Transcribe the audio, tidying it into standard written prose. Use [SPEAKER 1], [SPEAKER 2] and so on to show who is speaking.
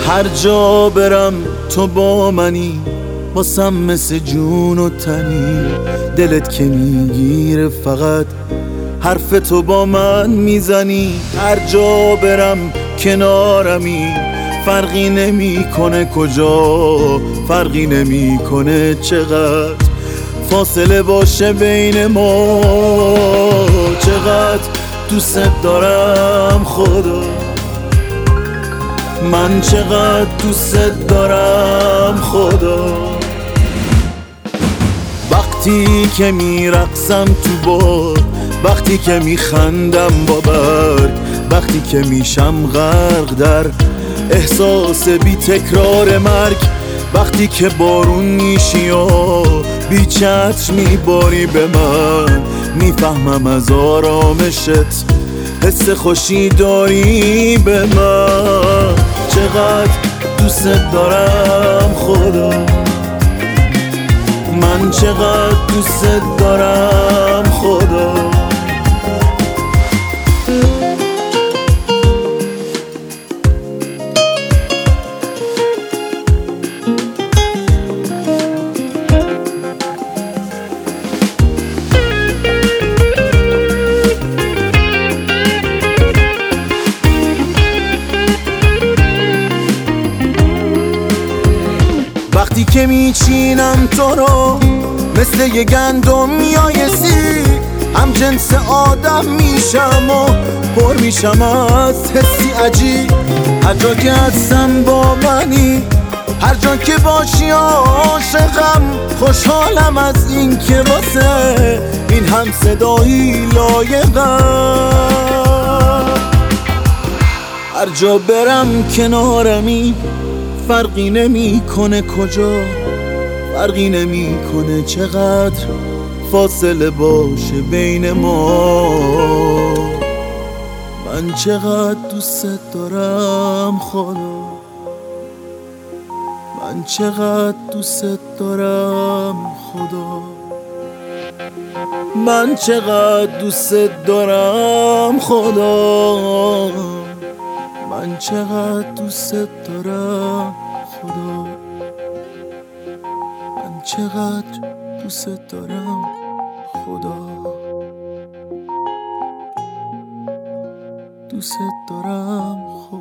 [SPEAKER 1] هر جا برم تو با منی، واسم مثل جون و تنی. دلت که میگیره فقط حرف تو با من میزنی. هر جا برم کنارمی، فرقی نمیکنه کجا، فرقی نمیکنه چقدر فاصله باشه بین ما. چقدر دوست دارم خدا، من چقدر دوست دارم خدا. وقتی که میرقصم تو باد، وقتی که میخندم با برگ، وقتی که میشم غرق در احساس بی تکرار مرگ، وقتی که بارون میشی و بی چتر میباری به من، میفهمم از آرامشت حس خوشی داری به من. چقدر دوست دارم خدا، من چقدر دوست دارم خدا. وقتی که میچینم تو رو مثل یه گندم میایسی، هم جنس آدم میشم و پر میشم از حسی عجیب. هر جا که هستم با منی، هر جا که باشی عاشقم. خوشحالم از این که واسه این هم صدایی لایقم. هر جا برم کنارمی، فرقی نمیکنه کجا، فرقی نمیکنه چقدر فاصله باشه بین ما. من چقدر دوست دارم خدا، من چقدر دوست دارم خدا، من چقدر دوست دارم خدا، من چقدر دوست دارم خدا، من چقدر دوست دارم خدا، دوست دارم خدا.